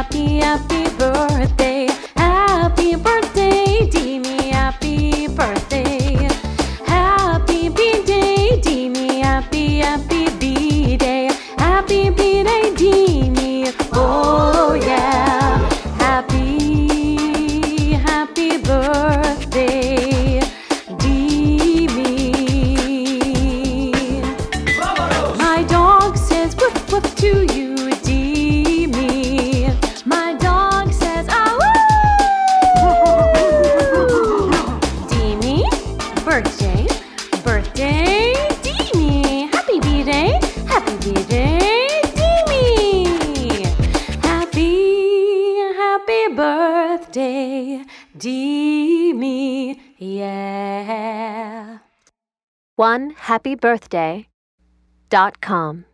happy, happy birthday. Happy birthday, Dimi, happy birthday. Happy B-Day, Dimi, happy, happy B-Day. Happy B-Day, Dimi, oh yeah. Happy, happy birthday, Dimi. My dog says woof woof to you, Dimi. My dog says ah woo. Dimi, birthday, birthday, Dimi. Happy B-Day, happy B-Day, Dimi. Happy, happy birthday, Dimi, yeah. OneHappyBirthday.com